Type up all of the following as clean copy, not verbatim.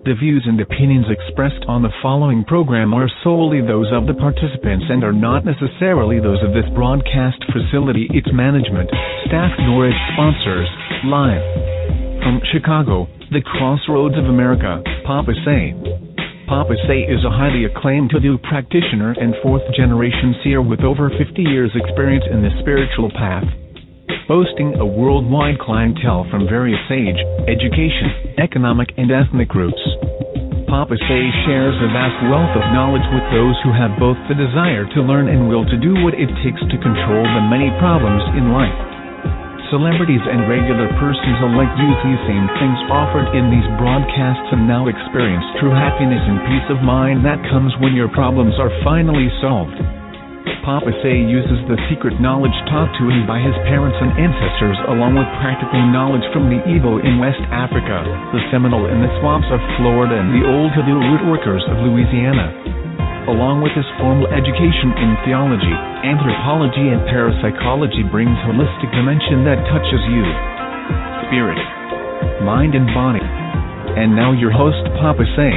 The views and opinions expressed on the following program are solely those of the participants and are not necessarily those of this broadcast facility, its management, staff, nor its sponsors. Live from Chicago, the crossroads of America, Papa Say. Papa Say is a highly acclaimed Hoodoo practitioner and fourth-generation seer with over 50 years' experience in the spiritual path, boasting a worldwide clientele from various age, education, economic, and ethnic groups. Papa Say shares a vast wealth of knowledge with those who have both the desire to learn and will to do what it takes to control the many problems in life. Celebrities and regular persons alike use these same things offered in these broadcasts and now experience true happiness and peace of mind that comes when your problems are finally solved. Papa Say uses the secret knowledge taught to him by his parents and ancestors along with practical knowledge from the Igbo in West Africa, the Seminole in the swamps of Florida, and the old Hoodoo rootworkers of Louisiana. Along with his formal education in theology, anthropology, and parapsychology brings holistic dimension that touches you, spirit, mind, and body. And now your host, Papa Say.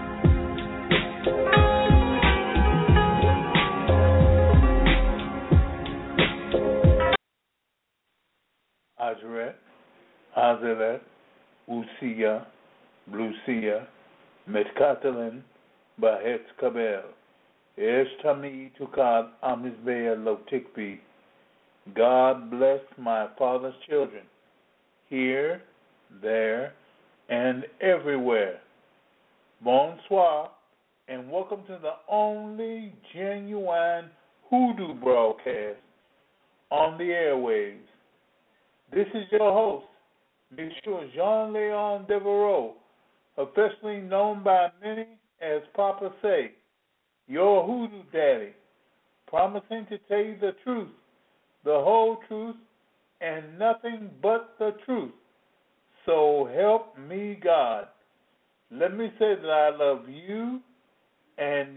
Azeret, Azelet, Usia, Blusia, Metkatelin, Bahetz Kabel, Eshtami Tukad Amizbea Lotikbi. God bless my father's children, here, there, and everywhere. Bonsoir, and welcome to the only genuine Hoodoo broadcast on the airwaves. This is your host, Monsieur Jean-Leon Devereaux, officially known by many as Papa Say, your Hoodoo Daddy, promising to tell you the truth, the whole truth, and nothing but the truth. So help me God. Let me say that I love you, and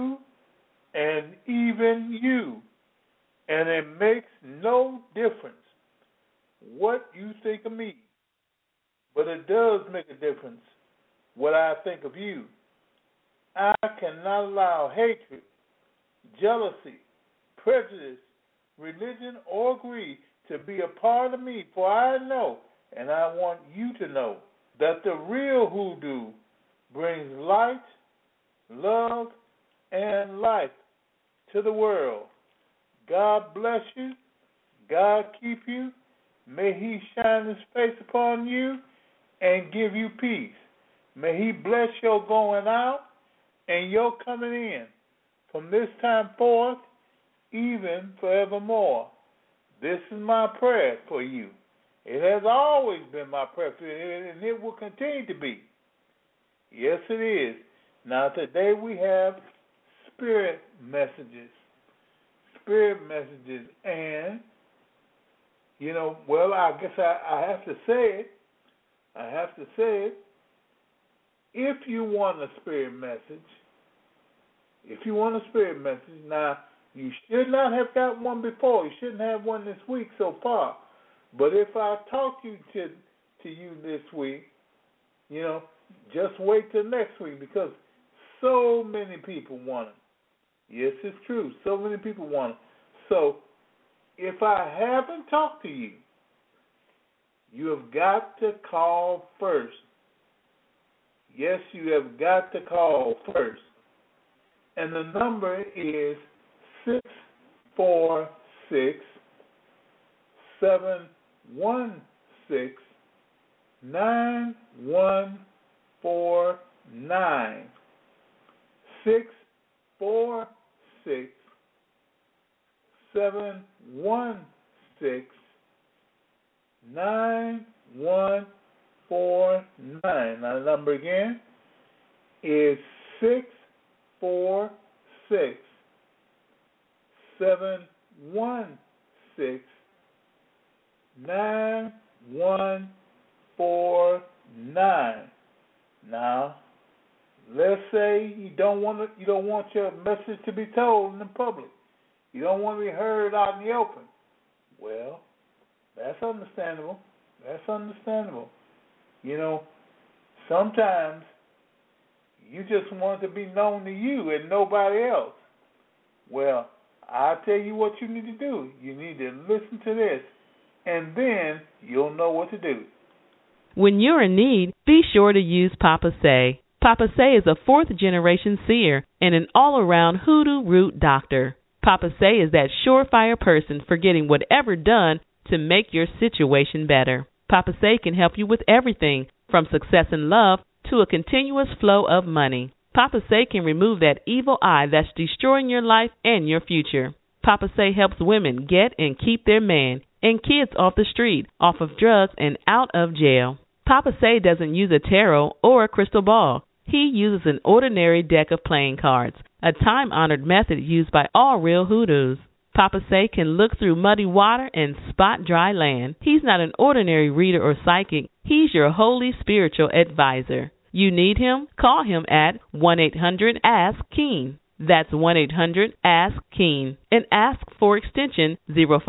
even you, and it makes no difference what you think of me, but it does make a difference what I think of you. I cannot allow hatred, jealousy, prejudice, religion, or greed to be a part of me, for I know, and I want you to know, that the real Hoodoo brings light, love, and life to the world. God bless you. God keep you. May He shine His face upon you and give you peace. May He bless your going out and your coming in from this time forth, even forevermore. This is my prayer for you. It has always been my prayer for you, and it will continue to be. Yes, it is. Now, today we have spirit messages. Spirit messages, and I guess I have to say it. If you want a spirit message, now you should not have got one before. You shouldn't have one this week so far. But if I talk to you this week, just wait till next week because so many people want it. Yes, it's true. So many people want it. So if I haven't talked to you, you have got to call first. Yes, you have got to call first. And the number is 646-716-9149. 646-716-9149. Now the number again is 646-716-9149. Now, let's say you don't want your message to be told in the public. You don't want to be heard out in the open. Well, that's understandable. Sometimes You just want it to be known to you and nobody else. Well, I'll tell you what you need to do. You need to listen to this, and then you'll know what to do. When you're in need, be sure to use Papa Say. Papa Say is a fourth-generation seer and an all-around hoodoo root doctor. Papa Say is that surefire person for getting whatever done to make your situation better. Papa Say can help you with everything from success in love to a continuous flow of money. Papa Say can remove that evil eye that's destroying your life and your future. Papa Say helps women get and keep their man and kids off the street, off of drugs, and out of jail. Papa Say doesn't use a tarot or a crystal ball. He uses an ordinary deck of playing cards, a time-honored method used by all real hoodoos. Papa Say can look through muddy water and spot dry land. He's not an ordinary reader or psychic. He's your holy spiritual advisor. You need him? Call him at 1-800-ASK-KEEN. That's 1-800-ASK-KEEN. And ask for extension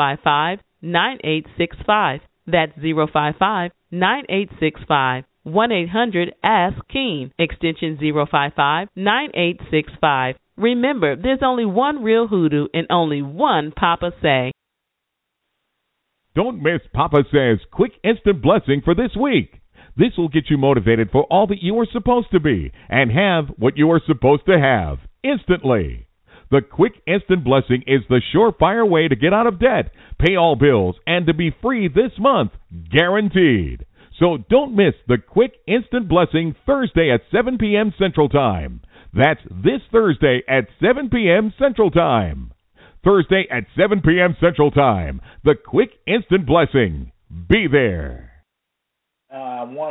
055-9865. That's 055-9865. 1-800-ASK-KEEN. Extension 055-9865. Remember, there's only one real hoodoo and only one Papa Say. Don't miss Papa Say's quick instant blessing for this week. This will get you motivated for all that you are supposed to be and have what you are supposed to have instantly. The quick instant blessing is the surefire way to get out of debt, pay all bills, and to be free this month, guaranteed. So don't miss the quick instant blessing Thursday at 7 p.m. Central Time. That's this Thursday at 7 p.m. Central Time. Thursday at 7 p.m. Central Time. The quick instant blessing. Be there. I want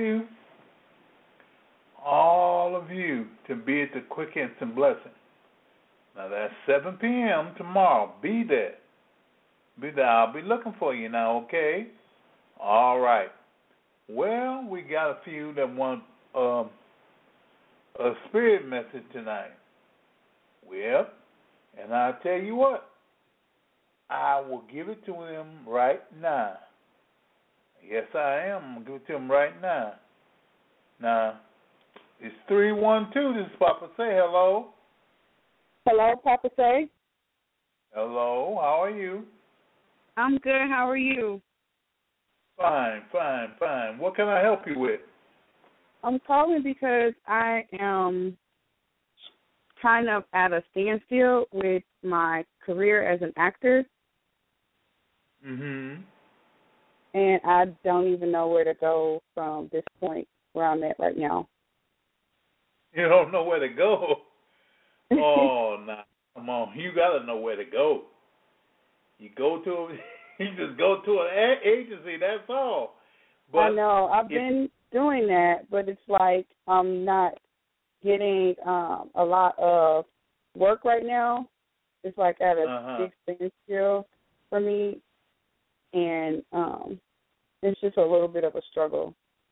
all of you to be at the quick instant blessing. Now that's 7 p.m. tomorrow. Be there. Be there. I'll be looking for you now, okay? All right. Well, we got a few that want a spirit message tonight. Well, and I'll tell you what, I will give it to him right now. Yes, I am. I'm going to give it to him right now. Now, it's 312. This is Papa Say. Hello. Hello, Papa Say. Hello. How are you? I'm good. How are you? Fine. What can I help you with? I'm calling because I am kind of at a standstill with my career as an actor. Mm-hmm. And I don't even know where to go from this point where I'm at right now. You don't know where to go? Oh, nah. Come on. You got to know where to go. You just go to an agency, that's all. But I know. I've been doing that, but it's like I'm not getting a lot of work right now. It's like at a big standstill for me, and it's just a little bit of a struggle.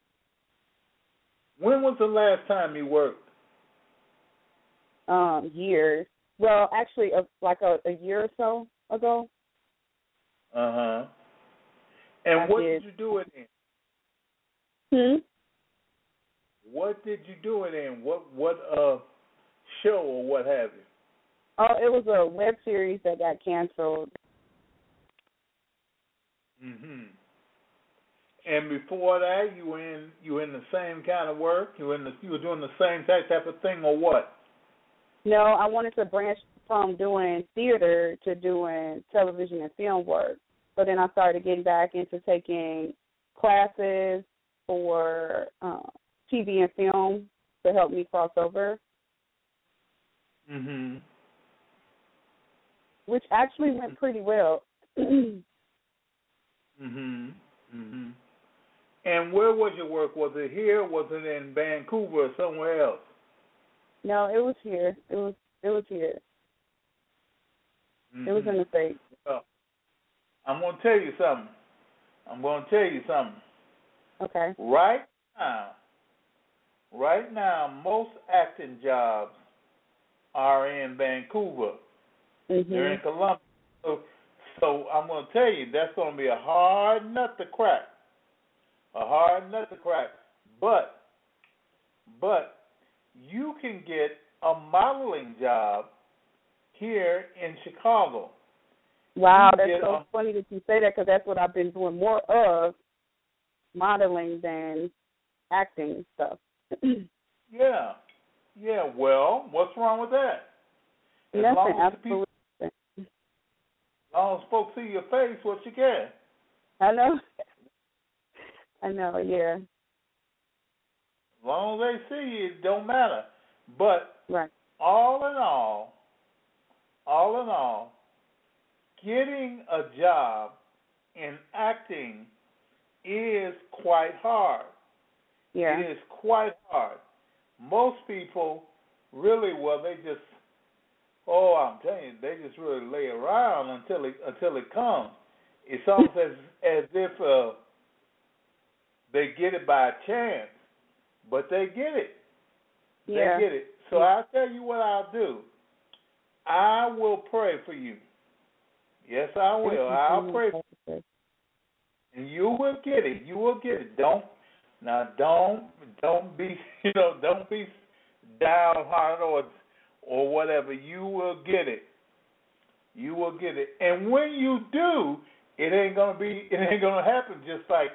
When was the last time you worked? Years. Well, actually, like a year or so ago. And what did you do it in? What did you do it in? What show or what have you? Oh, it was a web series that got canceled. And before that, you were in the same kind of work. You were doing the same type of thing, or what? No, I wanted to branch from doing theater to doing television and film work. So then I started getting back into taking classes for TV and film to help me cross over. Which actually went pretty well. And where was your work? Was it here? Was it in Vancouver or somewhere else? No, it was here. It was here. It was in the States. I'm going to tell you something. Okay. Right now, most acting jobs are in Vancouver. They're in Columbus. So I'm going to tell you, that's going to be a hard nut to crack. But you can get a modeling job here in Chicago. Wow, that's so funny that you say that, because that's what I've been doing more of, modeling than acting stuff. Yeah. Well, what's wrong with that? Nothing, absolutely. As long as folks see your face, what you get? I know, yeah. As long as they see you, it don't matter. But right. all in all, getting a job in acting is quite hard. Yeah. It is quite hard. Most people really, I'm telling you, they just really lay around until it comes. It's almost as if they get it by chance, but they get it. Yeah. They get it. So I'll tell you what I'll do. I will pray for you. Yes, I will. I'll pray for you. And you will get it. You will get it. Don't be don't be downhearted or whatever. You will get it. You will get it. And when you do, it ain't gonna happen just like,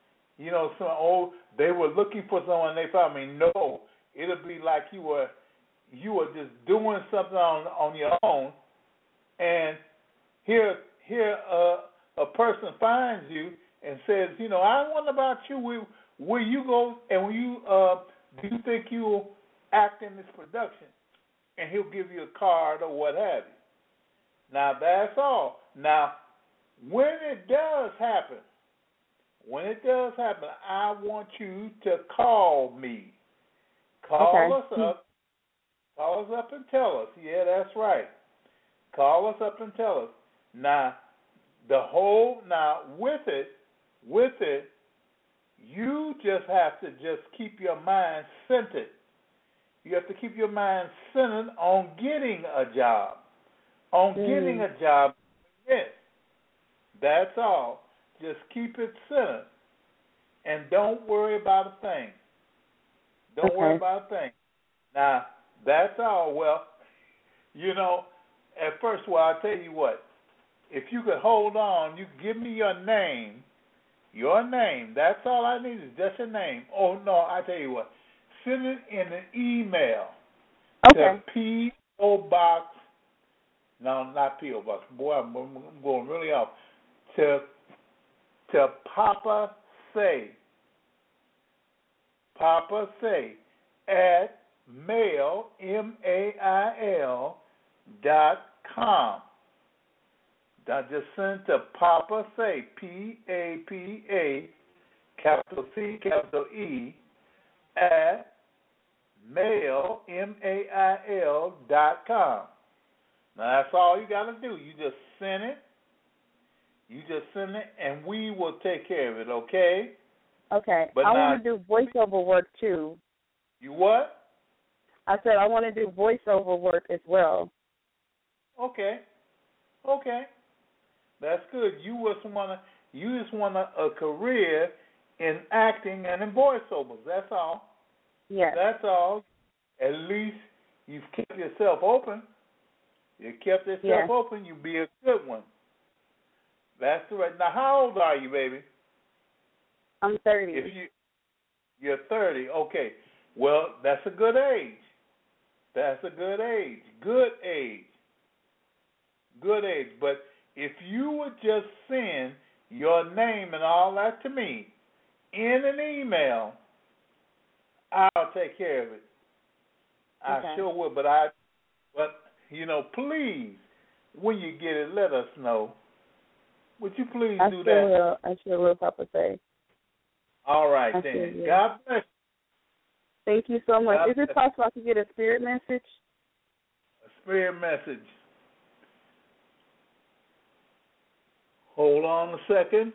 they were looking for someone, they found me. No. It'll be like you were just doing something on your own, and here a person finds you and says, I wonder about you. Will you go and do you think you will act in this production? And he'll give you a card or what have you. Now that's all. Now, when it does happen, I want you to call me. Call us up and tell us. Yeah, that's right. Call us up and tell us. Now, with it, you just have to just keep your mind centered. You have to keep your mind centered on getting a job. Getting a job. Yes. That's all. Just keep it centered. And don't worry about a thing. Don't worry about a thing. Now, that's all. Well, at first, I'll tell you what. If you could hold on, you give me your name. Your name. That's all I need is just your name. Oh, no, I tell you what. Send it in an email to P.O. Box. No, not P.O. Box. Boy, I'm going really off. To Papa Say. Papa Say at mail, MAIL.com. Now just send to Papa Say, PAPA, capital C, capital E, at mail, MAIL.com. Now that's all you got to do. You just send it. And we will take care of it, okay? Okay. But I want to do voiceover work, too. You what? I said I want to do voiceover work as well. Okay. That's good. You just want a career in acting and in voiceovers. That's all. Yes. That's all. At least you've kept yourself open. You kept yourself open. You be a good one. That's right. Now, how old are you, baby? I'm 30. You're 30. Okay. Well, that's a good age. Good age. But if you would just send your name and all that to me in an email, I'll take care of it. I sure will. But please, when you get it, let us know. Would you please do that? I sure will, Papa Say. All right, then. God bless you. Thank you so much. Is it possible I could get a spirit message? A spirit message. Hold on a second.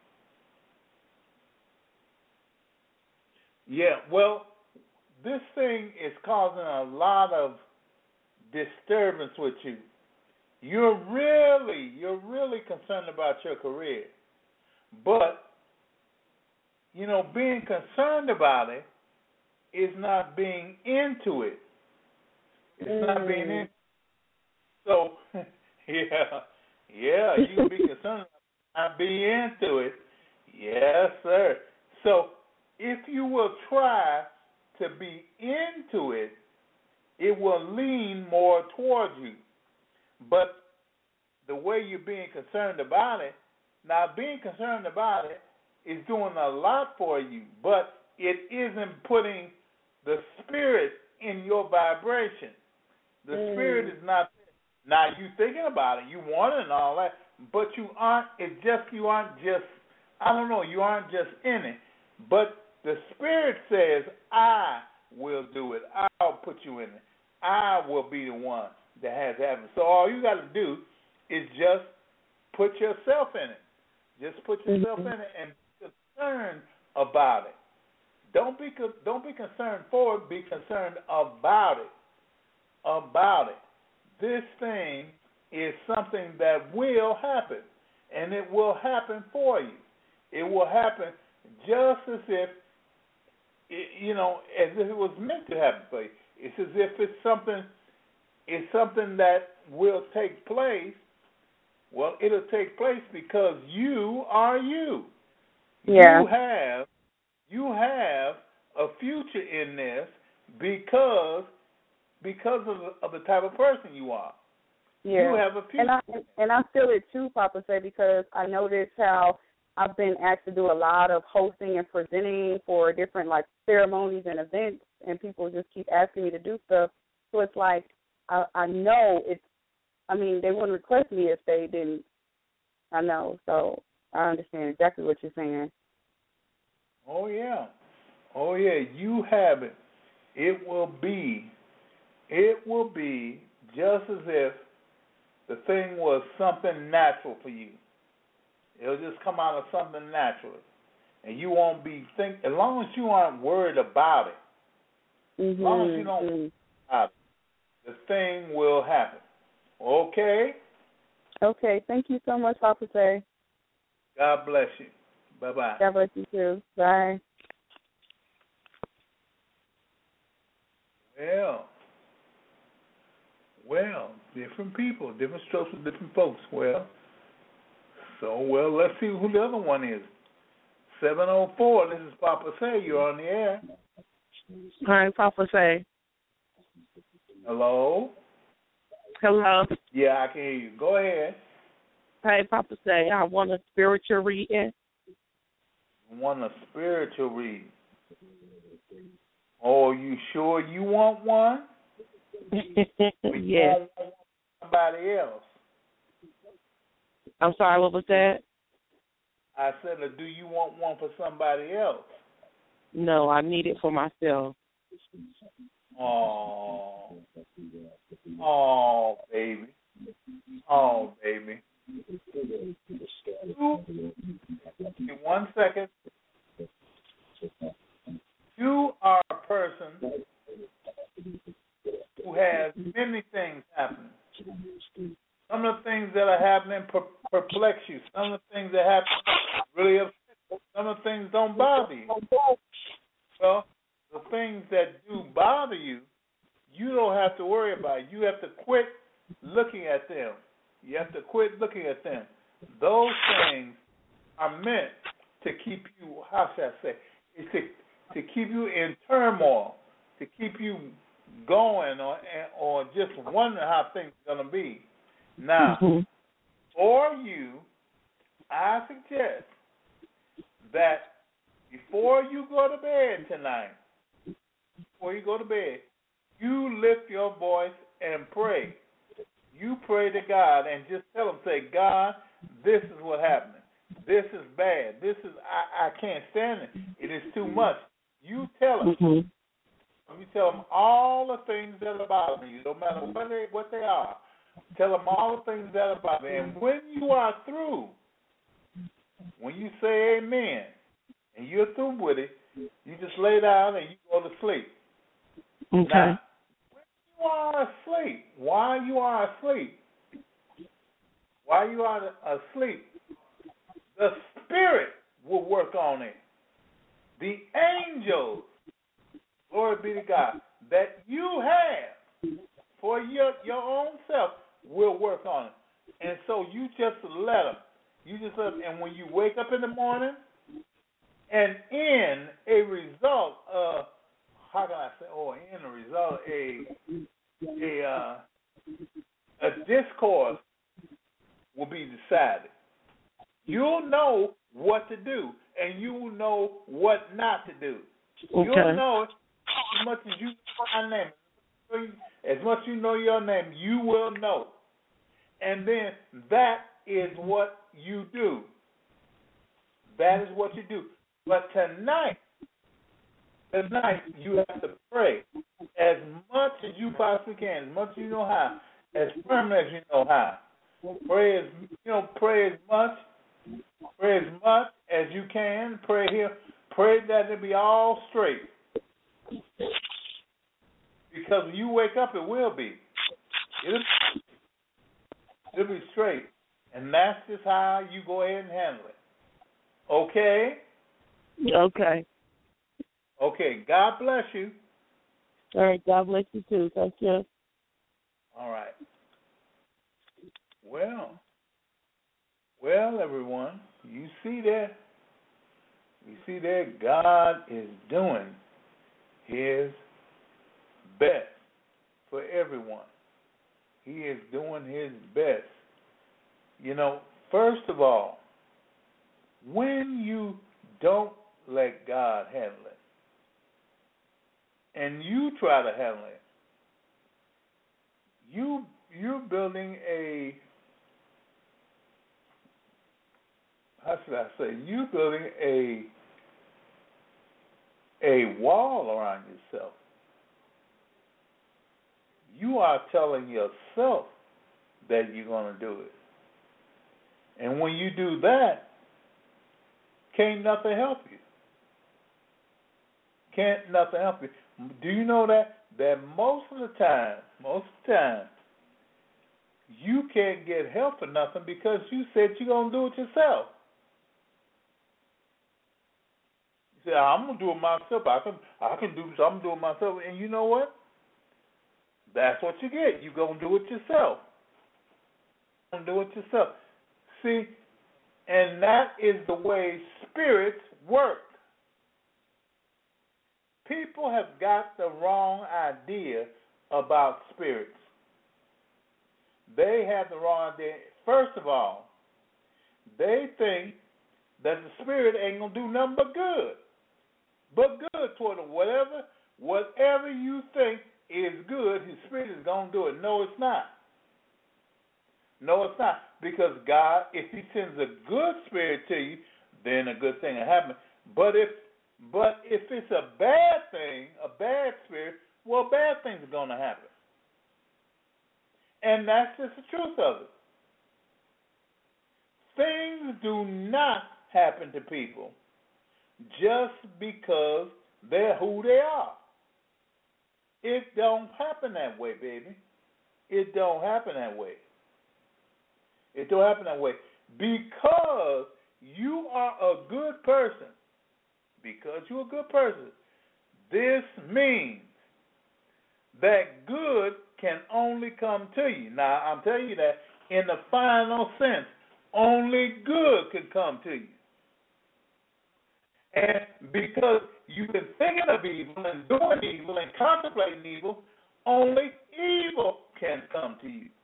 Yeah, well, this thing is causing a lot of disturbance with you. You're really concerned about your career. But, being concerned about it is not being into it. It's not being in. So, you can be concerned about not being into it. Yes, sir. So, if you will try to be into it, it will lean more towards you. But the way you're being concerned about it, now being concerned about it is doing a lot for you, but it isn't putting the spirit in your vibration. The spirit is not. Now you thinking about it, you want it and all that, but you aren't. You aren't just. I don't know. You aren't just in it, but the spirit says, "I will do it. I'll put you in it. I will be the one that has happened." So all you got to do is just put yourself in it. Just put yourself in it and be concerned about it. Don't be concerned for it. Be concerned about it. About it. This thing is something that will happen, and it will happen for you. It will happen just as if as if it was meant to happen for you. It's as if it's something that will take place. Well, it'll take place because you are you. Yeah. You have a future in this because of the type of person you are. Yeah. You have a future. And I feel it too, Papa Say, because I noticed how I've been asked to do a lot of hosting and presenting for different ceremonies and events, and people just keep asking me to do stuff. So it's like I know it's. I mean, they wouldn't request me if they didn't. I know, so I understand exactly what you're saying. Oh yeah, you have it. It will be just as if the thing was something natural for you. It'll just come out of something naturally, and you won't be as long as you aren't worried about it. As long as you don't worry about it, the thing will happen. Okay? Okay, thank you so much, Papa Say. God bless you. Bye-bye. God bless you too. Bye. Well, different people, different strokes for different folks. Let's see who the other one is. 704, this is Papa Say. You're on the air. Hi, Papa Say. Hello? Hello. Yeah, I can hear you. Go ahead. Hey, Papa Say, I want a spiritual reading. You want a spiritual reading? Oh, you sure you want one? Yes. Want somebody else? I'm sorry, what was that? I said, do you want one for somebody else? No, I need it for myself. Oh, baby. Oh, baby. 1 second. You are a person who has many things happening. Some of the things that are happening perplex you. Some of the things that happen really upset you. Some of the things don't bother you. Well, the things that do bother you, you don't have to worry about. You have to quit looking at them. You have to quit looking at them. Those things are meant to keep you, how should I say, it's to keep you in turmoil, to keep you going or just wondering how things are going to be. Now, for you, I suggest that before you go to bed tonight, you lift your voice and pray. You pray to God and just tell him, say, God, this is what happened. This is bad. This is, I can't stand it. It is too much. You tell him. You tell him all the things that are bothering you, no matter what they are. Tell him all the things that are bothering you. And when you are through, when you say amen, and you're through with it, you just lay down and you go to sleep. Okay. Now, when you are asleep, while you are asleep, the Spirit will work on it. The angels glory be to God, that you have for your own self will work on it. And so you just let them. You just let them. And when you wake up in the morning, and in a result of, how can I say, in a result, a discourse will be decided. You'll know what to do, and you will know what not to do. Okay. You'll know it as much as you know my name. As much as you know your name, you will know. And then that is what you do. That is what you do. But tonight you have to pray as much as you possibly can, as much as you know how, as firm as you know how. Pray as much as you can. Pray here. Pray that it be all straight. Because when you wake up, it will be. It'll be straight. And that's just how you go ahead and handle it. Okay? Okay. Okay. God bless you. All right. God bless you too. Thank you. All right. Well, everyone, you see that God is doing His best for everyone. He is doing His best. First of all, when you don't let God handle it, and you try to handle it, you're building you're building a wall around yourself. You are telling yourself that you're going to do it. And when you do that, can't nothing help you. Can't nothing help you. Do you know that most of the time, you can't get help for nothing because you said you're going to do it yourself. You say, I'm going to do it myself. I can do something. I'm doing it myself. And you know what? That's what you get. You're going to do it yourself. You're going to do it yourself. See, and that is the way spirits work. People have got the wrong idea about spirits. They have the wrong idea. First of all, they think that the spirit ain't going to do nothing but good. But good toward them. Whatever you think is good, his spirit is going to do it. No, it's not. No, it's not. Because God, if he sends a good spirit to you, then a good thing will happen. But if it's a bad thing, a bad spirit, well, bad things are going to happen. And that's just the truth of it. Things do not happen to people just because they're who they are. It don't happen that way, baby. It don't happen that way. It don't happen that way. Because you are a good person. Because you're a good person. This means that good can only come to you. Now, I'm telling you that in the final sense, only good can come to you. And because you've been thinking of evil and doing evil and contemplating evil, only evil can come to you.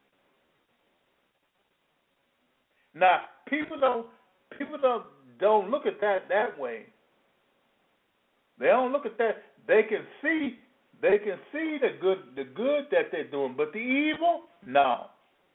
Now, people don't look at that way. They don't look at that. They can see the good that they're doing, but the evil, no.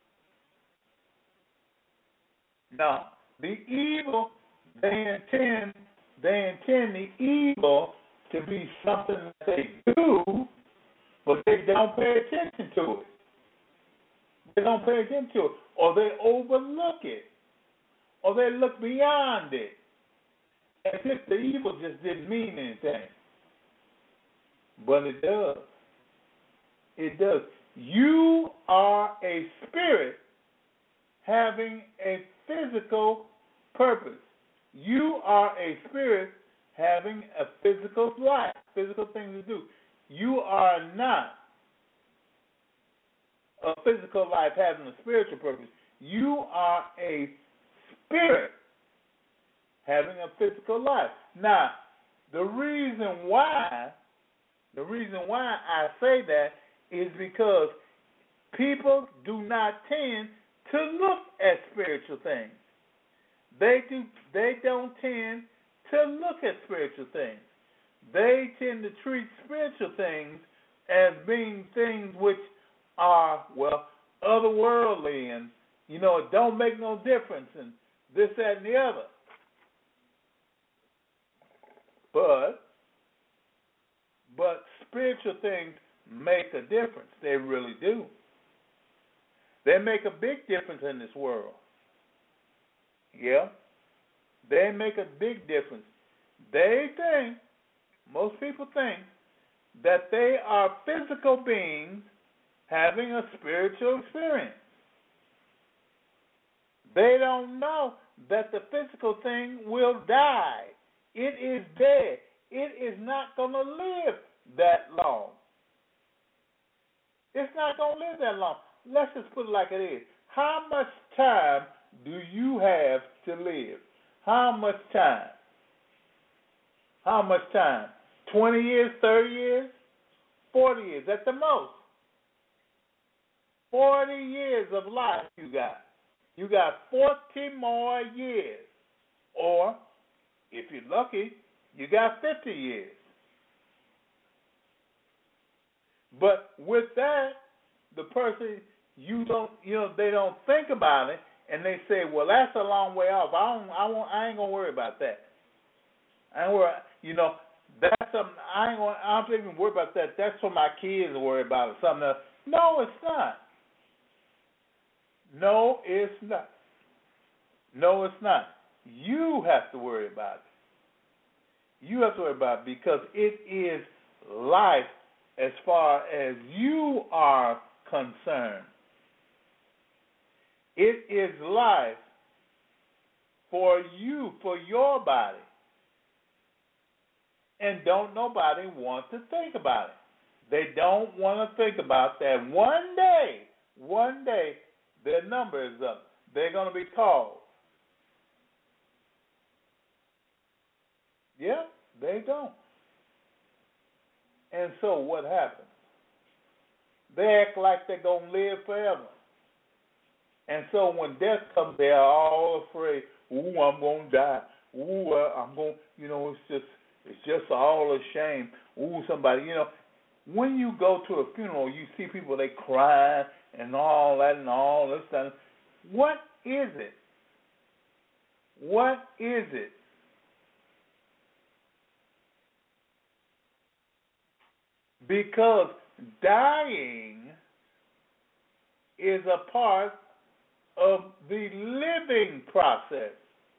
No. The evil, they intend the evil to be something that they do, but they don't pay attention to it. They don't pay attention to it, or they overlook it, or they look beyond it, as if the evil just didn't mean anything. But it does. It does. You are a spirit having a physical purpose. You are a spirit having a physical life, physical things to do. you are not a physical life having a spiritual purpose. You are a spirit having a physical life. Now, the reason why I say that is because people do not tend to look at spiritual things. They don't tend to look at spiritual things. They tend to treat spiritual things as being things which are, otherworldly, and it don't make no difference, and this, that, and the other. But spiritual things make a difference. They really do. They make a big difference in this world. Yeah. They make a big difference. Most people think that they are physical beings having a spiritual experience. They don't know that the physical thing will die. It is dead. It is not going to live that long. It's not going to live that long. Let's just put it like it is. How much time do you have to live? How much time? How much time? 20 years, 30 years, 40 years at the most. 40 years of life you got. You got 40 more years. Or, if you're lucky, you got 50 years. But with that, the person, they don't think about it, and they say, well, that's a long way off. I ain't gonna worry about that. I ain't worry. That's something I don't even worry about that. That's for my kids to worry about, or something else. No, it's not. No, it's not. No, it's not. You have to worry about it. You have to worry about it because it is life as far as you are concerned. It is life for you, for your body. And don't nobody want to think about it. They don't want to think about that one day, their number is up. They're going to be called. Yeah, they don't. And so what happens? They act like they're going to live forever. And so when death comes, they are all afraid. Ooh, I'm going to die. Ooh, I'm going, it's just all a shame. Ooh, somebody, when you go to a funeral, you see people, they cry and all that and all this stuff. What is it? What is it? Because dying is a part of the living process.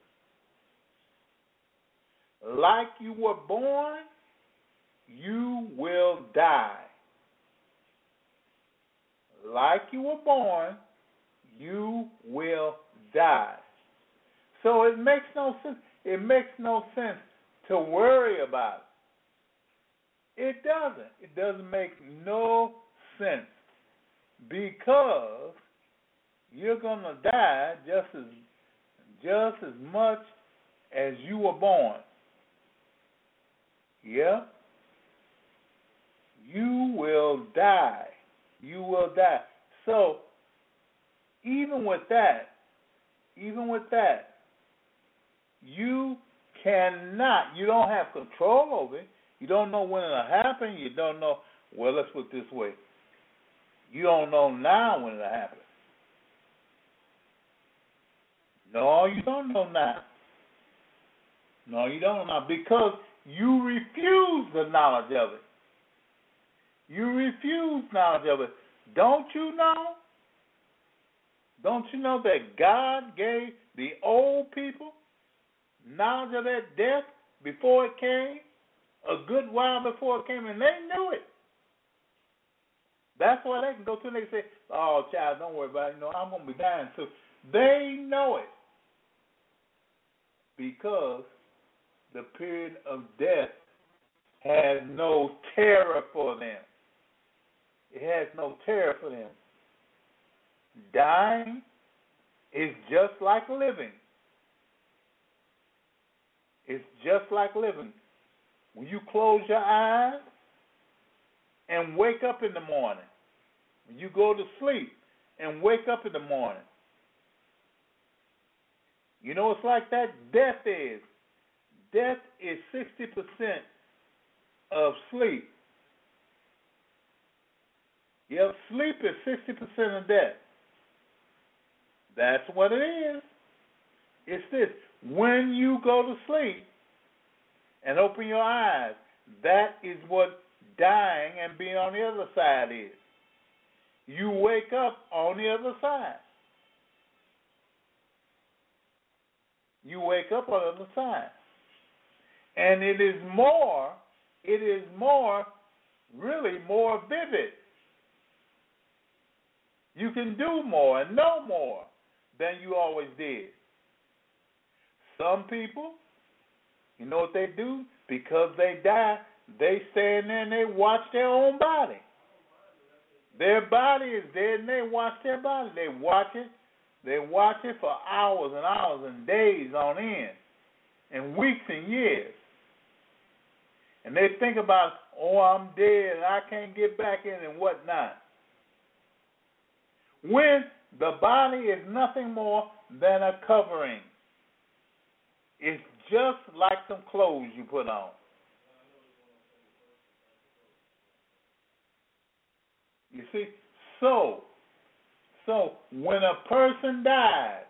Like you were born, you will die. Like you were born, you will die. So it makes no sense. It makes no sense to worry about it. It doesn't. It doesn't make no sense because you're gonna die just as much as you were born. Yeah? You will die. You will die. So, even with that, you don't have control over it. You don't know when it'll happen. You don't know, well, let's put it this way. You don't know now when it'll happen. No, you don't know now. No, you don't know now because you refuse the knowledge of it. You refuse knowledge of it. Don't you know? Don't you know that God gave the old people knowledge of that death before it came? A good while before it came, and they knew it. That's why they can go to and they say, oh, child, don't worry about it. I'm going to be dying soon. They know it because the period of death has no terror for them. It has no terror for them. Dying is just like living. It's just like living. When you close your eyes and wake up in the morning, when you go to sleep and wake up in the morning, you know it's like that? Death is. Death is 60% of sleep. Yep, sleep is 60% of death. That's what it is. It's this. When you go to sleep and open your eyes, that is what dying and being on the other side is. You wake up on the other side. You wake up on the other side. And it is really more vivid. You can do more and know more than you always did. Some people, you know what they do? Because they die, they stand there and they watch their own body. Their body is dead and they watch their body. They watch it. They watch it for hours and hours and days on end, and weeks and years. And they think about, oh, I'm dead and I can't get back in and whatnot. When the body is nothing more than a covering. It's just like some clothes you put on. You see? So when a person dies,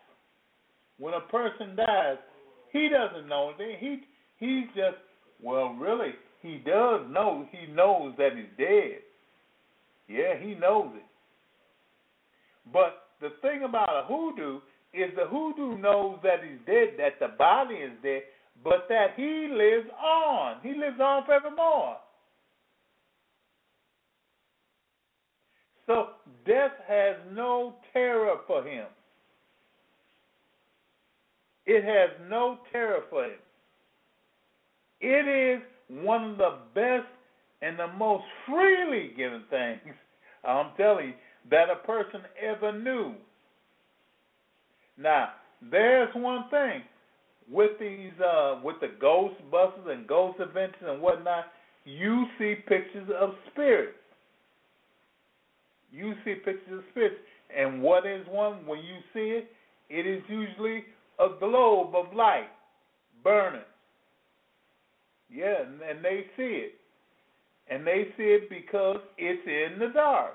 he doesn't know anything. He's just, well, really, he does know. He knows that he's dead. Yeah, he knows it. But the thing about a hoodoo is the hoodoo knows that he's dead, that the body is dead, but that he lives on. He lives on forevermore. So death has no terror for him. It has no terror for him. It is one of the best and the most freely given things, I'm telling you, that a person ever knew. Now, there's one thing with these, with the Ghostbusters and Ghost Adventures and whatnot. You see pictures of spirits. You see pictures of spirits, and what is one when you see it? It is usually a globe of light burning. Yeah, and they see it, and they see it because it's in the dark.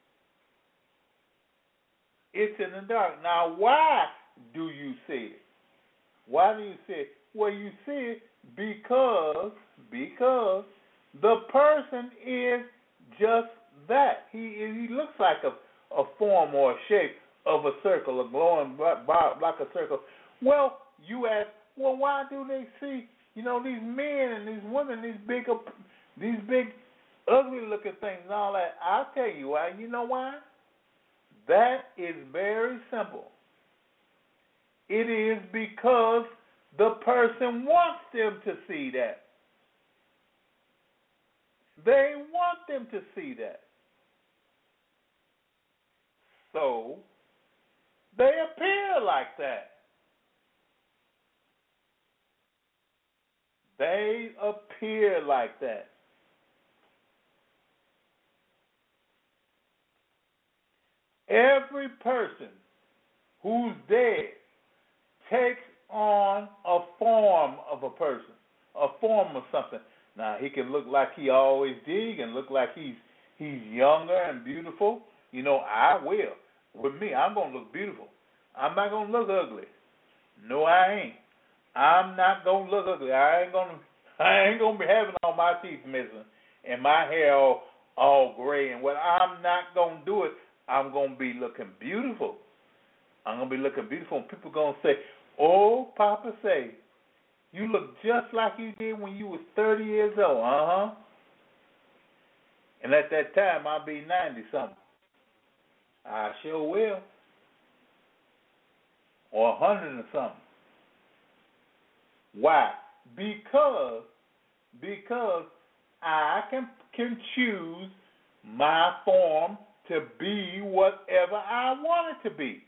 It's in the dark. Now, why do you see it? Why do you see it? Well, you see it because the person is just that. He looks like a form or a shape of a circle, a glowing like a circle. Well, you ask, well, why do they see, these men and these women, these big, ugly-looking things and all that? I'll tell you why. You know why? That is very simple. It is because the person wants them to see that. They want them to see that. So, they appear like that. They appear like that. Every person who's dead takes on a form of a person, a form of something. Now, he can look like he always did. He can look like he's younger and beautiful. I will. With me, I'm going to look beautiful. I'm not going to look ugly. No, I ain't. I'm not going to look ugly. I ain't going to be having all my teeth missing and my hair all gray and what. I'm not going to do it. I'm going to be looking beautiful. I'm going to be looking beautiful, and people are going to say, oh, Papa say, you look just like you did when you was 30 years old. Uh-huh. And at that time, I'll be 90-something. I sure will. Or 100 and something. Why? Because I can choose my form to be whatever I want it to be.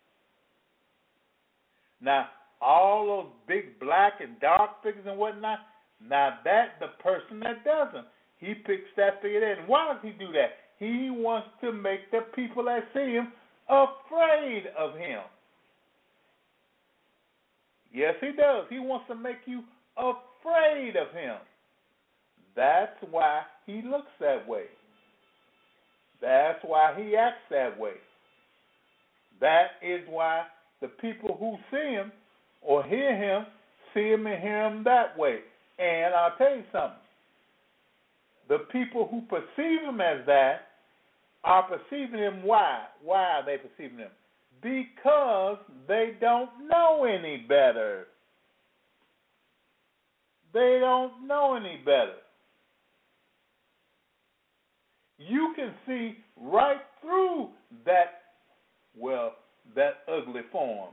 Now, all those big black and dark figures and whatnot, now that the person that doesn't, he picks that figure there. And why does he do that? He wants to make the people that see him afraid of him. Yes, he does. He wants to make you afraid of him. That's why he looks that way. That's why he acts that way. That is why the people who see him or hear him see him and hear him that way. And I'll tell you something. The people who perceive him as that are perceiving him. Why? Why are they perceiving him? Because they don't know any better. They don't know any better. You can see right through that ugly form.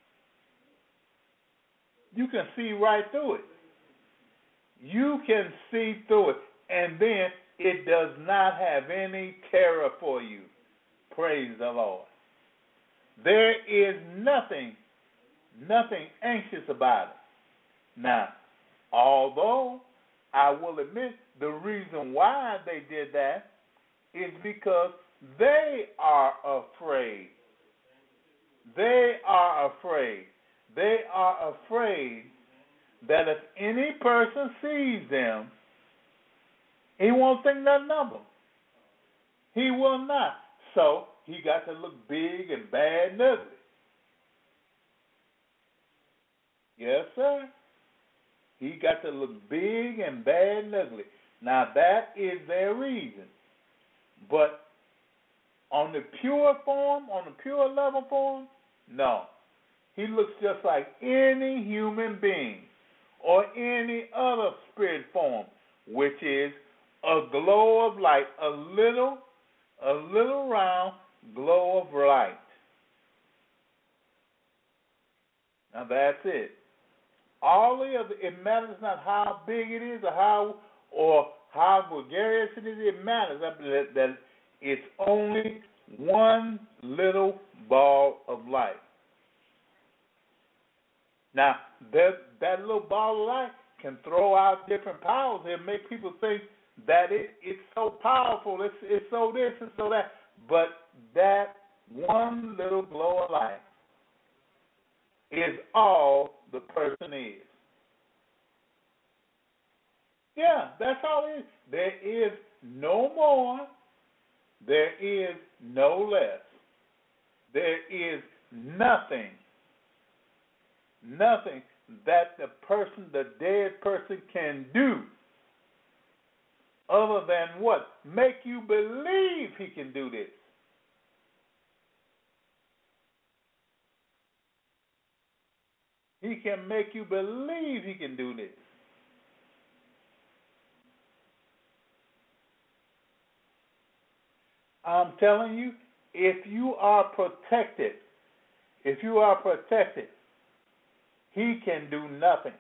You can see right through it. You can see through it. And then it does not have any terror for you. Praise the Lord. There is nothing anxious about it. Now, although I will admit the reason why they did that is because they are afraid. They are afraid. They are afraid that if any person sees them, he won't think nothing of them. He will not. So he got to look big and bad and ugly. Yes, sir. He got to look big and bad and ugly. Now that is their reason. But on the pure form, on the pure level form, no. He looks just like any human being or any other spirit form, which is a glow of light, a little round glow of light. Now that's it. All the other, it matters not how big it is or how gregarious it is. It matters that it's only one little ball of light. Now that little ball of light can throw out different powers and make people think that it's so powerful, it's so this and so that. But that one little glow of light is all the person is. Yeah, that's all it is. There is no more. There is no less. There is nothing that the dead person can do other than what? Make you believe he can do this. He can make you believe he can do this. I'm telling you, if you are protected, he can do nothing.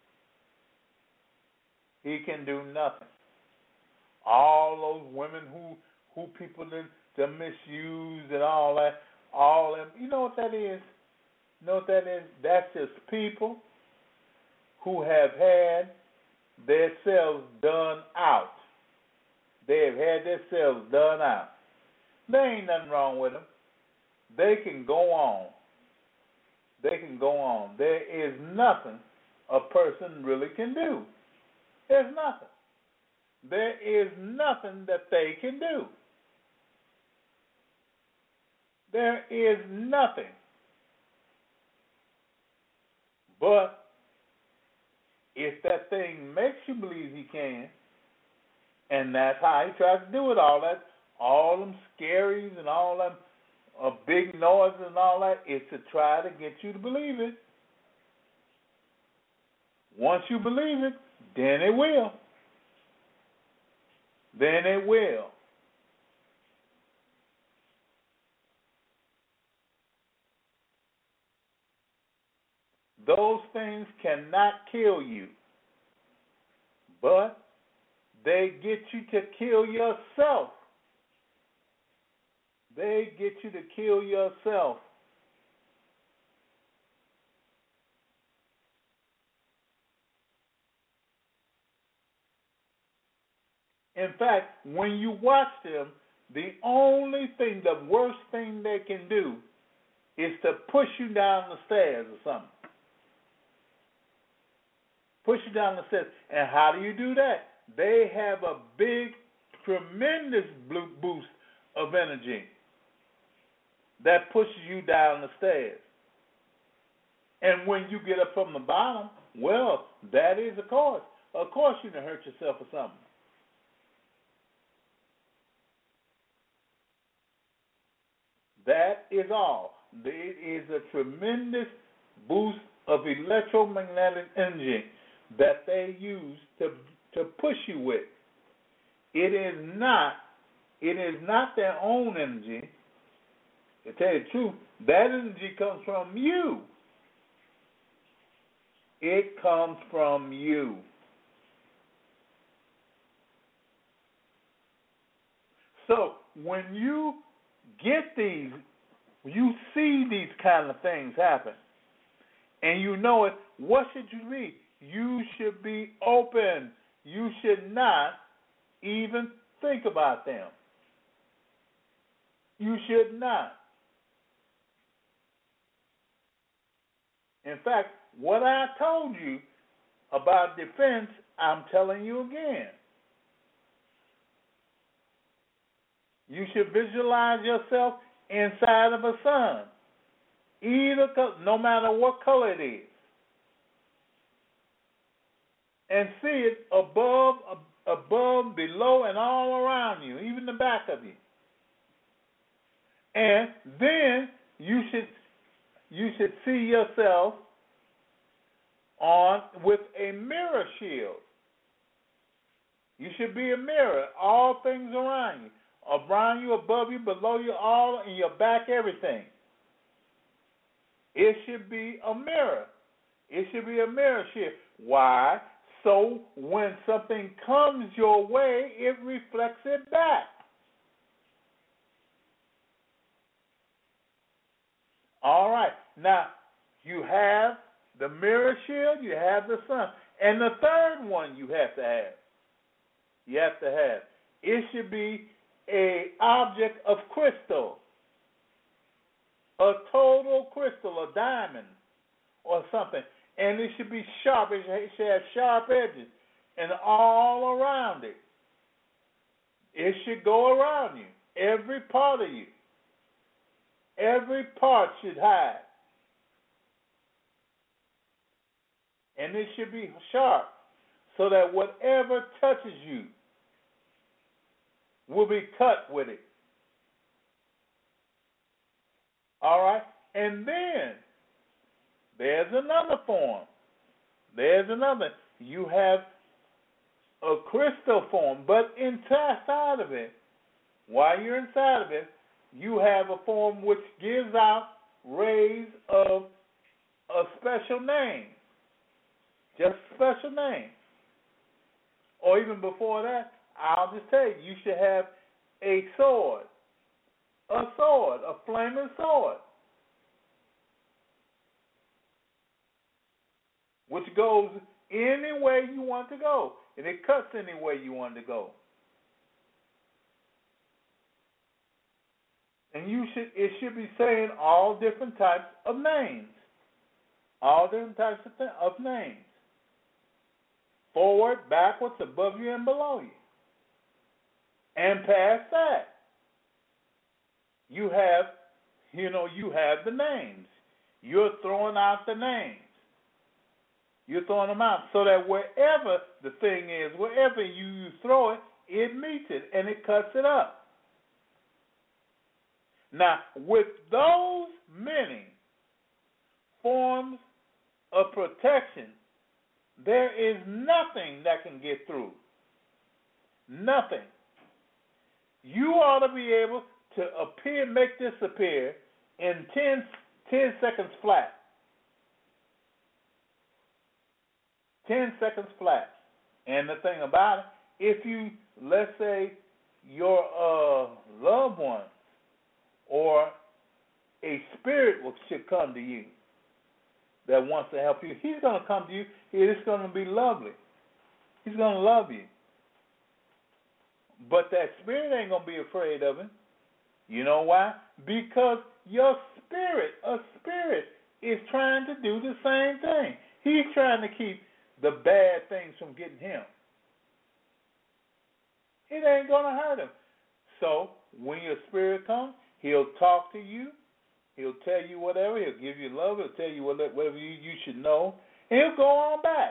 He can do nothing. All those women who people to misuse and all them. You know what that is? You know what that is? That's just people who have had themselves done out. They have had themselves done out. There ain't nothing wrong with them. They can go on. They can go on. There is nothing a person really can do. There's nothing. There is nothing that they can do. There is nothing. But if that thing makes you believe he can, and that's how he tries to do it, all them scaries and all them big noises and all that, is to try to get you to believe it. Once you believe it, then it will. Then it will. Those things cannot kill you, but They get you to kill yourself. They get you to kill yourself. In fact, when you watch them, the only thing, the worst thing they can do is to push you down the stairs or something. Push you down the stairs. And how do you do that? They have a big, tremendous boost of energy that pushes you down the stairs. And when you get up from the bottom, well, that is a cause. Of course you done hurt yourself or something. That is all. It is a tremendous boost of electromagnetic energy that they use to push you with. It is not their own energy. To tell you the truth, that energy comes from you. It comes from you. So when you get these, you see these kind of things happen, and you know it, what should you be? You should be open. You should not even think about them. You should not. In fact, what I told you about defense, I'm telling you again. You should visualize yourself inside of a sun, no matter what color it is, and see it above, below, and all around you, even the back of you. And then you should see yourself with a mirror shield. You should be a mirror, all things around you. Around you, above you, below you, all in your back, everything. It should be a mirror. It should be a mirror shield. Why? So when something comes your way, it reflects it back. All right. Now, you have the mirror shield, you have the sun. And the third one you have to have. It should be an object of crystal, a total crystal, a diamond or something. And it should be sharp. It should have sharp edges and all around it. It should go around you, every part of you. Every part should hide. And it should be sharp so that whatever touches you will be cut with it. All right? And then there's another form. You have a crystal form, but inside of it, while you're inside of it, you have a form which gives out rays of a special name. Just a special name. Or even before that, I'll just tell you, you should have a sword, a flaming sword, which goes any way you want to go, and it cuts any way you want to go. And it should be saying all different types of names, of names, forward, backwards, above you, and below you. And past that, you have the names. You're throwing out the names. You're throwing them out so that wherever the thing is, wherever you throw it, it meets it and it cuts it up. Now, with those many forms of protection, there is nothing that can get through. Nothing. You ought to be able to make this appear in 10 seconds flat. 10 seconds flat. And the thing about if you, let's say, your loved one or a spirit should come to you that wants to help you, he's going to come to you. It's going to be lovely. He's going to love you. But that spirit ain't going to be afraid of him. You know why? Because your spirit, a spirit, is trying to do the same thing. He's trying to keep the bad things from getting him. It ain't going to hurt him. So when your spirit comes, he'll talk to you. He'll tell you whatever. He'll give you love. He'll tell you whatever you should know. And he'll go on back.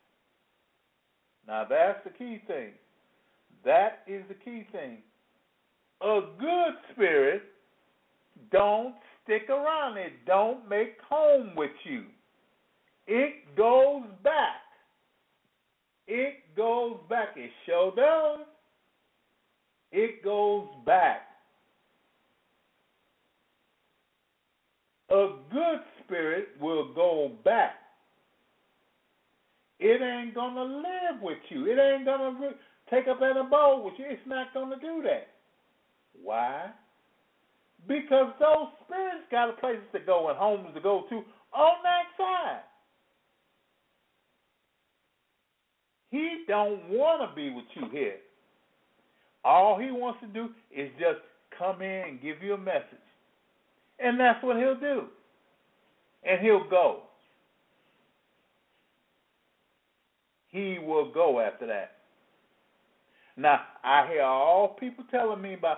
Now that's the key thing. That is the key thing. A good spirit don't stick around. It don't make home with you. It goes back. It goes back. It sure does. It goes back. A good spirit will go back. It ain't going to live with you. It ain't going to take up an abode with you. It's not going to do that. Why? Because those spirits got places to go and homes to go to on that side. He don't want to be with you here. All he wants to do is just come in and give you a message. And that's what he'll do. And he'll go. He will go after that. Now, I hear all people telling me about,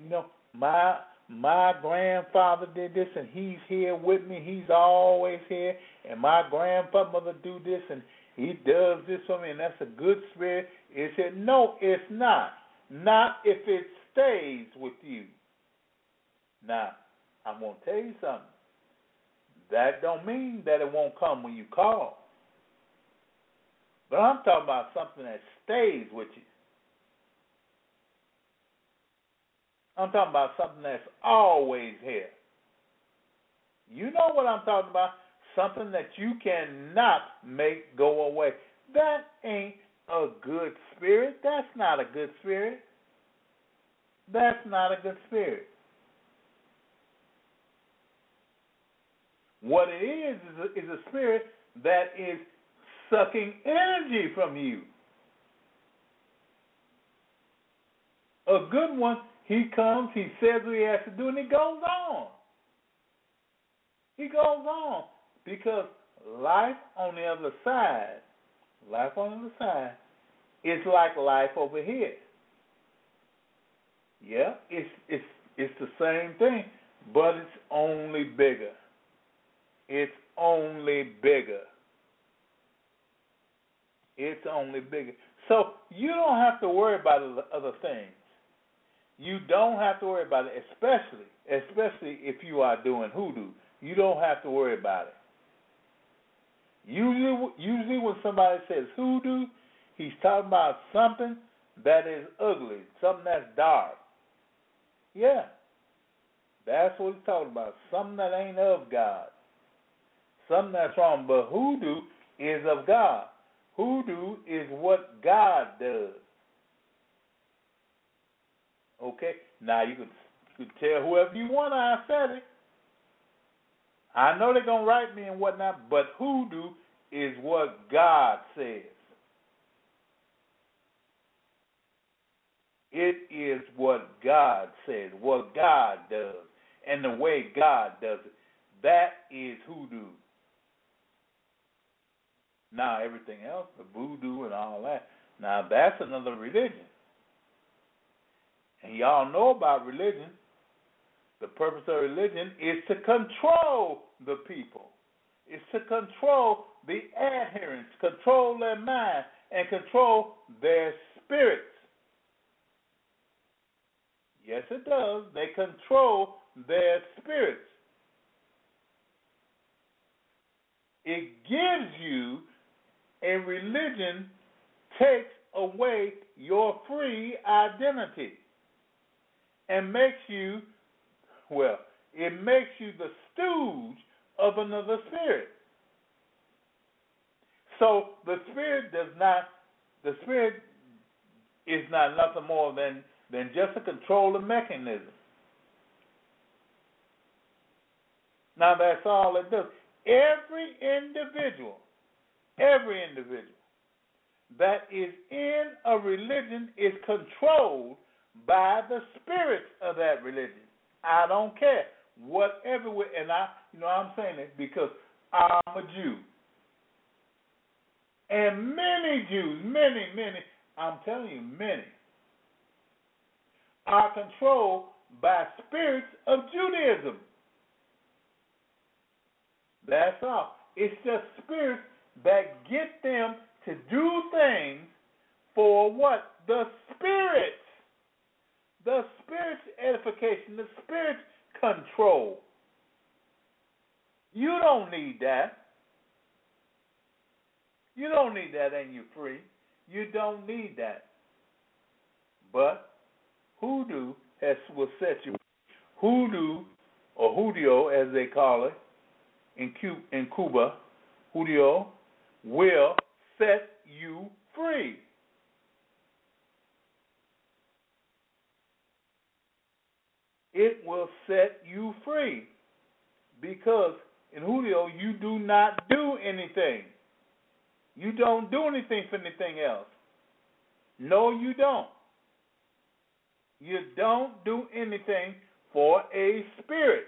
my grandfather did this and he's here with me. He's always here. And my grandmother do this and he does this for me and that's a good spirit. It said, no, it's not. Not if it stays with you. Now, I'm going to tell you something. That don't mean that it won't come when you call. But I'm talking about something that stays with you. I'm talking about something that's always here. You know what I'm talking about? Something that you cannot make go away. That ain't a good spirit. That's not a good spirit. That's not a good spirit. What it is a spirit that is sucking energy from you. A good one, he comes, he says what he has to do, and he goes on. He goes on because life on the other side is like life over here. Yeah, it's the same thing, but it's only bigger. It's only bigger. It's only bigger. So you don't have to worry about other things. You don't have to worry about it, especially if you are doing hoodoo. You don't have to worry about it. Usually when somebody says hoodoo, he's talking about something that is ugly, something that's dark. Yeah, that's what he's talking about, something that ain't of God, something that's wrong. But hoodoo is of God. Hoodoo is what God does. Okay? Now you could tell whoever you want I said it. I know they're going to write me and whatnot, but hoodoo is what God says. It is what God says, what God does, and the way God does it. That is hoodoo. Now, everything else, the voodoo and all that, now that's another religion. And y'all know about religion. The purpose of religion is to control the people. It's to control the adherents, control their mind, and control their spirits. Yes, it does. They control their spirits. It gives you, a religion takes away your free identity and makes you, it makes you the stooge of another spirit. So the spirit is not nothing more than just a controlling mechanism. Now that's all it does. Every individual that is in a religion is controlled by the spirits of that religion. I don't care. Whatever way, and I'm saying it because I'm a Jew. And many Jews, many, I'm telling you, many, are controlled by spirits of Judaism. That's all. It's just spirits that get them to do things for what? The spirits. The spirit's edification, the spirit's control. You don't need that. You don't need that and you're free. You don't need that. But hoodoo will set you. Hoodoo, or Judio as they call it, in Cuba, Judio will set you free. It will set you free because in Judio you do not do anything. You don't do anything for anything else. No, you don't. You don't do anything for a spirit.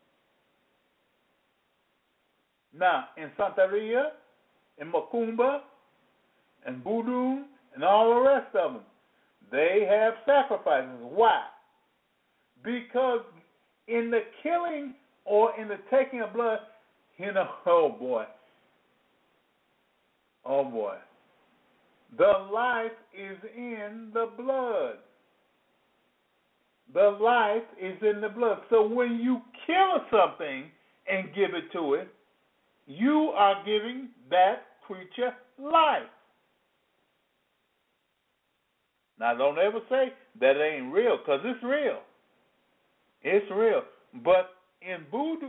Now, in Santeria, in Macumba, and Voodoo, and all the rest of them, they have sacrifices. Why? Because in the killing or in the taking of blood, oh boy, the life is in the blood. The life is in the blood. So when you kill something and give it to it, you are giving that creature life. Now, don't ever say that it ain't real, because it's real. It's real. But in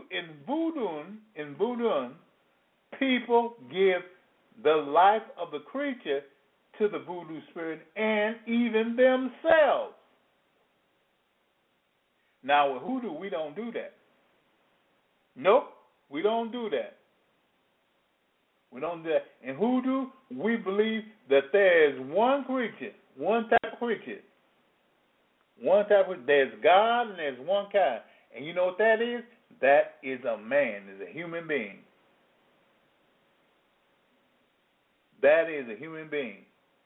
voodoo, people give the life of the creature to the voodoo spirit and even themselves. Now, with hoodoo, we don't do that. Nope, we don't do that. We don't do that. In hoodoo, we believe that there is one creature, one type of creature. There's God and there's one kind. And you know what that is? That is a man, is a human being. That is a human being.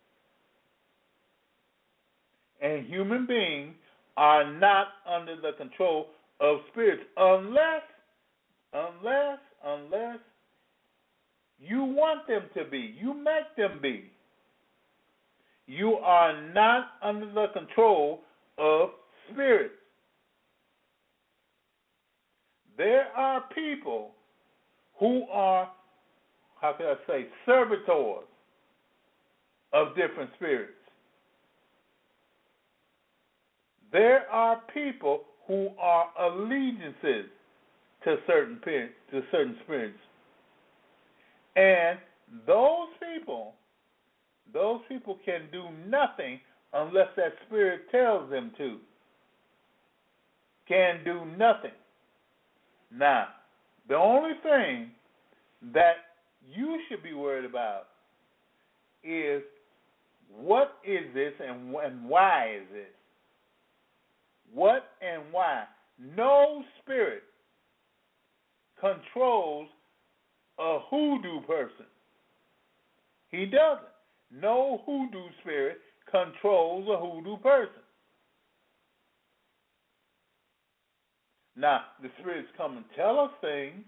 And human beings are not under the control of spirits unless you want them to be. You make them be. You are not under the control of spirits. There are people who are, servitors of different spirits. There are people who are allegiances to certain spirits. And those people can do nothing unless that spirit tells them to. Can do nothing. Now, the only thing that you should be worried about is what is this and why is this? What and why? No spirit controls a hoodoo person. He doesn't. No hoodoo spirit controls a hoodoo person. Now, the spirits come and tell us things,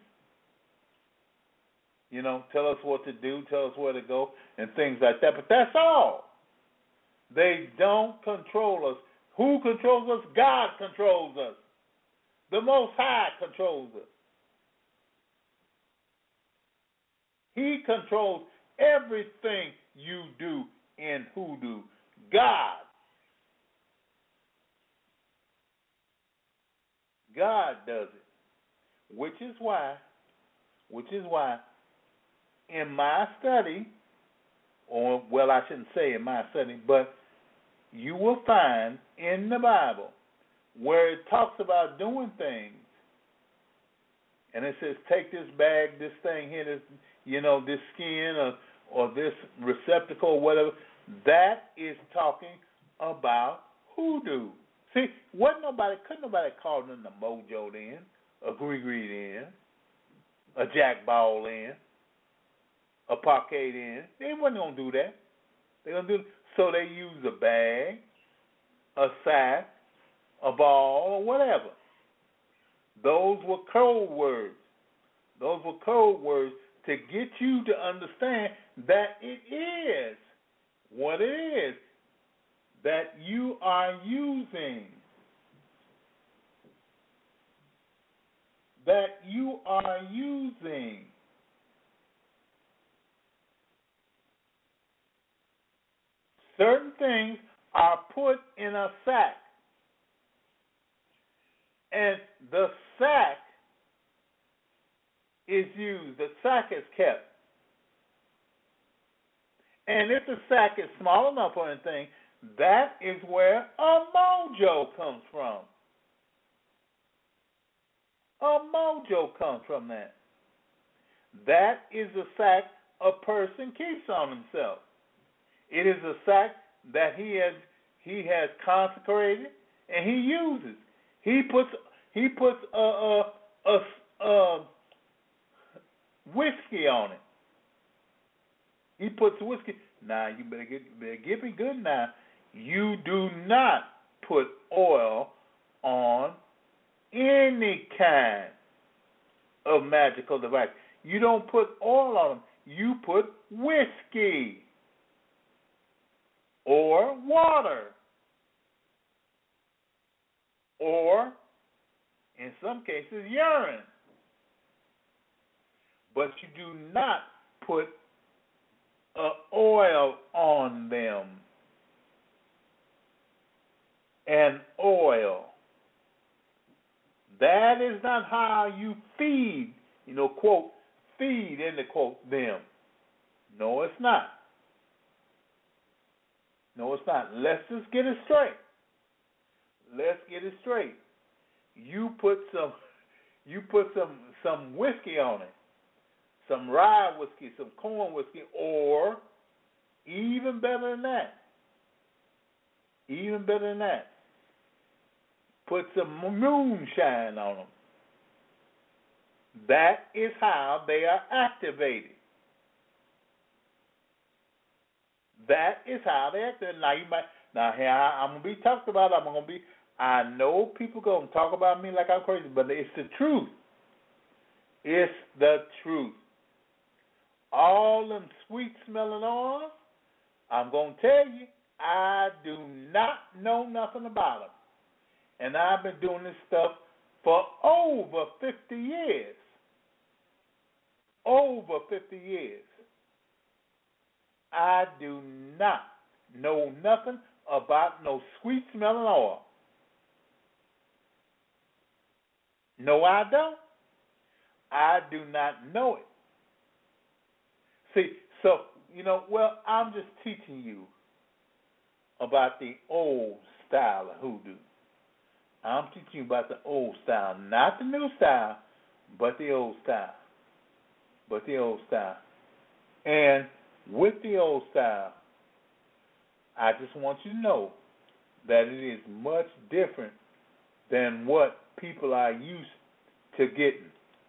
tell us what to do, tell us where to go, and things like that, but that's all. They don't control us. Who controls us? God controls us. The Most High controls us. He controls everything you do in hoodoo. God does it. Which is why in my study, I shouldn't say in my study, but you will find in the Bible where it talks about doing things, and it says, take this bag, this thing here, this, this skin or this receptacle or whatever, that is talking about hoodoo. See, couldn't nobody call them a mojo then, a gree then, a jack ball then, a parquet then. They wasn't gonna do that. So they use a bag, a sack, a ball, or whatever. Those were code words. Those were code words to get you to understand that it is what it is that you are using. That you are using. Certain things are put in a sack, and the sack is used. The sack is kept. And if the sack is small enough or anything, that is where a mojo comes from. A mojo comes from that. That is the sack a person keeps on himself. It is a sack that he has consecrated and he uses. He puts whiskey on it. He puts whiskey. Now you better get me good now. You do not put oil on any kind of magical device. You don't put oil on them. You put whiskey or water or, in some cases, urine. But you do not put oil on them. And oil. That is not how you feed, quote, feed, end quote, them. No, it's not. No, it's not. Let's just get it straight. Let's get it straight. You put some whiskey on it. Some rye whiskey, some corn whiskey, or even better than that. Even better than that. Put some moonshine on them. That is how they are activated. That is how they activate. Now here I'm gonna be talked about. I know people gonna talk about me like I'm crazy, but it's the truth. It's the truth. All them sweet smelling oils, I'm gonna tell you, I do not know nothing about them. And I've been doing this stuff for over 50 years. Over 50 years. I do not know nothing about no sweet-smelling oil. No, I don't. I do not know it. See, so, I'm just teaching you about the old style of hoodoo. I'm teaching you about the old style, not the new style, but the old style. And with the old style, I just want you to know that it is much different than what people are used to getting.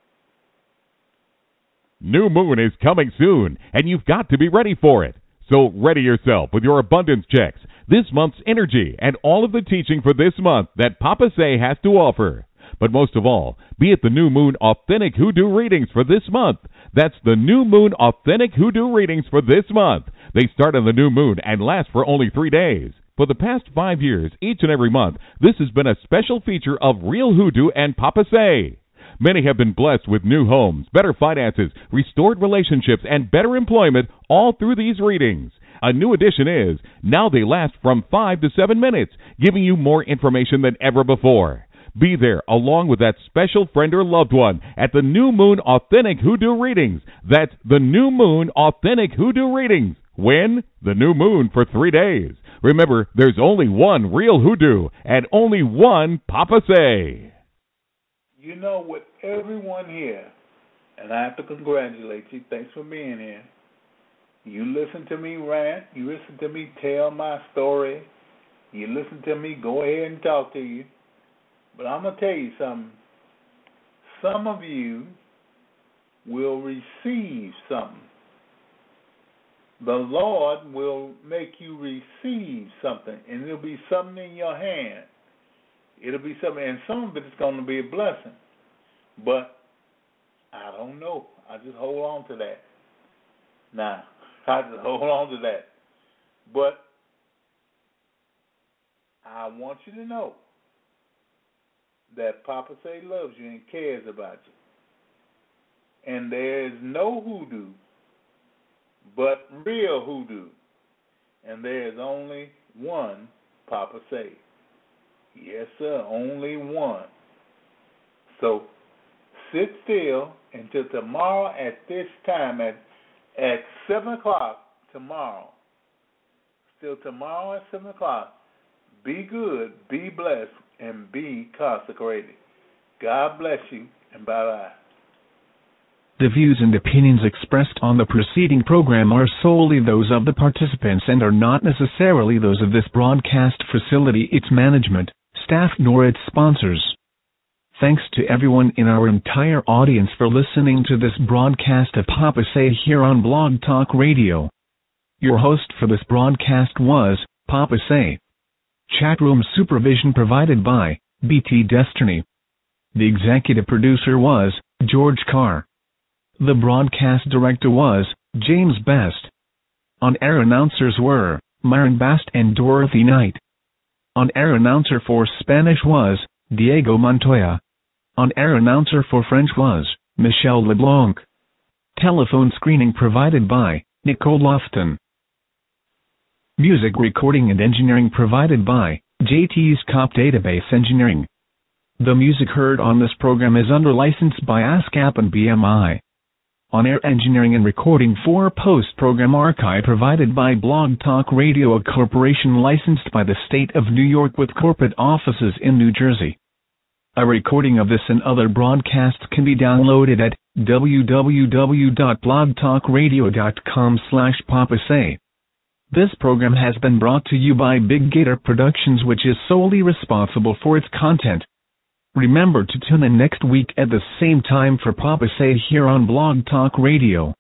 New Moon is coming soon, and you've got to be ready for it. So ready yourself with your abundance checks, this month's energy, and all of the teaching for this month that Papa Say has to offer. But most of all, be at the New Moon Authentic Hoodoo Readings for this month. That's the New Moon Authentic Hoodoo Readings for this month. They start on the new moon and last for only 3 days. For the past 5 years, each and every month, this has been a special feature of Real Hoodoo and Papa Say. Many have been blessed with new homes, better finances, restored relationships, and better employment all through these readings. A new addition is, now they last from 5 to 7 minutes, giving you more information than ever before. Be there along with that special friend or loved one at the New Moon Authentic Hoodoo Readings. That's the New Moon Authentic Hoodoo Readings. When? The new moon for 3 days. Remember, there's only one real hoodoo and only one Papa Say. You know, with everyone here, and I have to congratulate you. Thanks for being here. You listen to me rant. You listen to me tell my story. You listen to me go ahead and talk to you. But I'm going to tell you something. Some of you will receive something. The Lord will make you receive something, and it'll be something in your hand. It'll be something, and some of it's going to be a blessing. But I don't know. I just hold on to that. Now, I just hold on to that. But I want you to know that Papa Say loves you and cares about you. And there is no hoodoo but real hoodoo. And there is only one Papa Say. Yes, sir, only one. So sit still until tomorrow at this time at 7 o'clock tomorrow. Still tomorrow at 7 o'clock. Be good, be blessed, and be consecrated. God bless you, and bye-bye. The views and opinions expressed on the preceding program are solely those of the participants and are not necessarily those of this broadcast facility, its management, staff, nor its sponsors. Thanks to everyone in our entire audience for listening to this broadcast of Papa Say here on Blog Talk Radio. Your host for this broadcast was Papa Say. Chatroom supervision provided by BT Destiny. The executive producer was George Carr. The broadcast director was James Best. On-air announcers were Myron Bast and Dorothy Knight. On-air announcer for Spanish was Diego Montoya. On-air announcer for French was Michelle LeBlanc. Telephone screening provided by Nicole Lofton. Music recording and engineering provided by JT's Cop Database Engineering. The music heard on this program is under license by ASCAP and BMI. On-air engineering and recording for post-program archive provided by Blog Talk Radio, a corporation licensed by the state of New York with corporate offices in New Jersey. A recording of this and other broadcasts can be downloaded at www.blogtalkradio.com/papasay. This program has been brought to you by Big Gator Productions, which is solely responsible for its content. Remember to tune in next week at the same time for Papa Say here on Blog Talk Radio.